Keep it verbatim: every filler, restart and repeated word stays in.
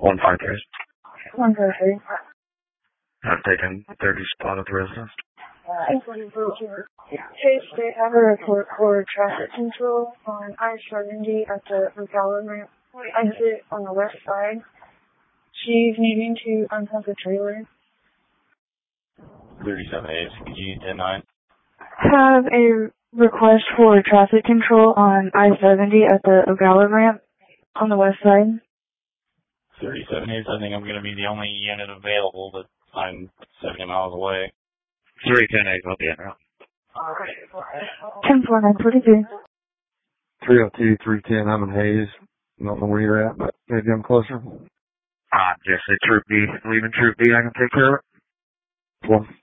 one five three. one five three. I've taken thirty spot at the residence. Chase, they have a report for traffic control on I seventy at the McAllen exit on the west side. She's needing to unhook a trailer. thirty-seven A, C P G ten nine. Have a request for traffic control on I seventy at the Ocala ramp on the west side. thirty-seven A, I think I'm going to be the only unit available, but I'm seventy miles away. three ten eight, I'll be in route. ten four nine forty-two. three oh two, three ten, I'm in Hayes. I don't know where you're at, but maybe I'm closer. Ah, just say Troop B. Leaving Troop B, I can take care of it. One.